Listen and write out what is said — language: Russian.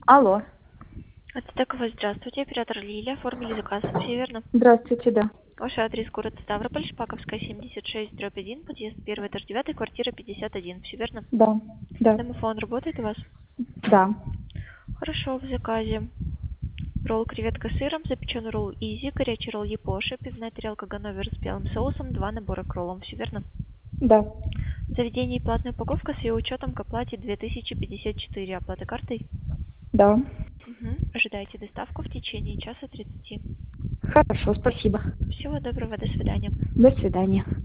Алло. Ацтеково, здравствуйте, оператор Лилия, оформили заказ, все верно? Здравствуйте, да. Ваш адрес город Ставрополь, Шпаковская, 76/1, подъезд 1-9, квартира 51, все верно? Да. Да. Домофон работает у вас? Да. Хорошо, в заказе. Ролл креветка с сыром, запеченный ролл Изи, горячий ролл Япоши, пивная тарелка Ганновер с белым соусом, 2 набора к роллам, все верно? Да. Заведение и платная упаковка с ее учетом к оплате 2054, оплата картой? Да. Угу. Ожидайте доставку в течение часа 30. Хорошо, спасибо. Всего доброго, до свидания. До свидания.